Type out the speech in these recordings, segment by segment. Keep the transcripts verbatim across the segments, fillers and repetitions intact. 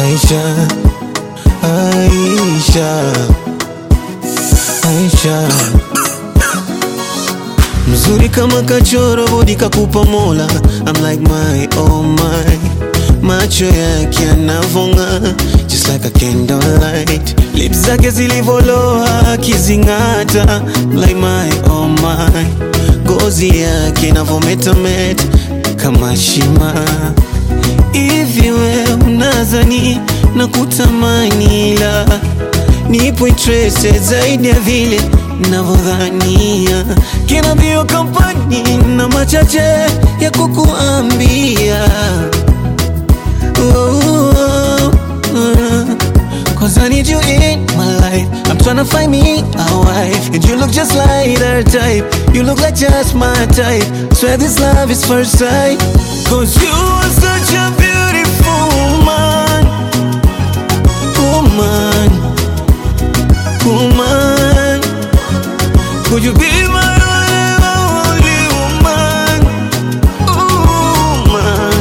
Aisha, Aisha, Aisha. Mzuri kama kachoro, bodi kakupa Mola. I'm like my, oh my. Macho yake yanavonga, just like a candlelight. Lips zake zilivoloa, kizingata. Like my, oh my. Gozi yake inavometameta kama shima. Hivi we unazani na kutamani, la nipo interested zaidi ya vile navodhania. Can I be your company? Na machache ya kukuambia. Oh, oh, oh. Cause I need you in my life. I'm tryna find me a wife, and you look just like her type. You look like just my type. Swear this love is first sight. Cause you are such a beautiful woman. Woman, woman. Could you be my only woman? Woman,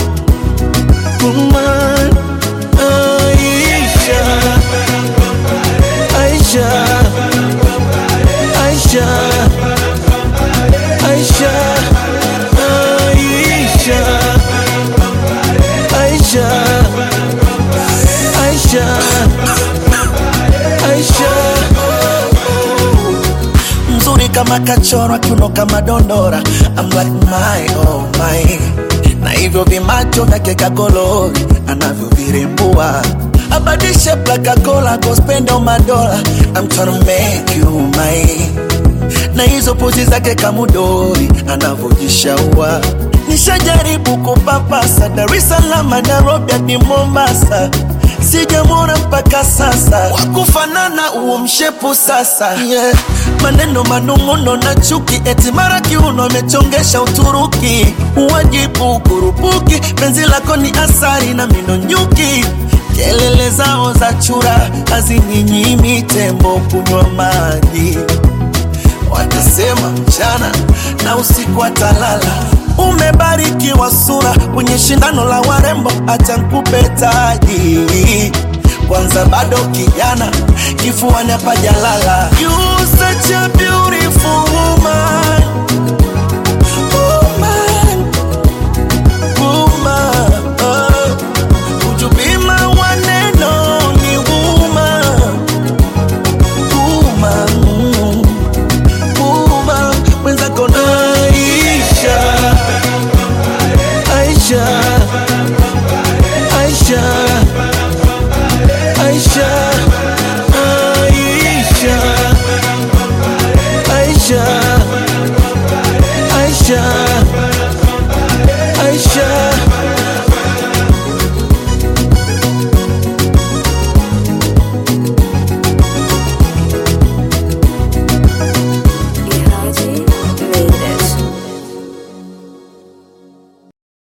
woman. Aisha, Aisha, Aisha, Aisha, Aisha, Aisha, Aisha, Aisha. Mzuri kama kachoro, kiuno kama dondora. I'm like my, oh my. Na hivyo vimacho vyake kagolori anavyo virembua. Abadi shape like a cola, go spend all my dollar. I'm tryna make you mine. Na hizo pozi zake kamudori anavojishaua. Nishajaribu kupapasa Dar es Salaam, Nairobi hadi Mombasa. Sijamwona mpaka sasa wakufanana uo mshepu sasa, yeah. Maneno manunguno na chuki, eti mara kiuno amechongesha Uturuki. Uwajibu kurupuki, penzi lako ni asari na mino nyuki. Kelele zao za chura hazininyimi tembo kunywa maji. Watasema mchana na usiku atalala. Umebarikiwa sura kwenye shindano la warembo, acha nikupe taji. Kwanza bado kijana, kifuani hapajalala. You such a beautiful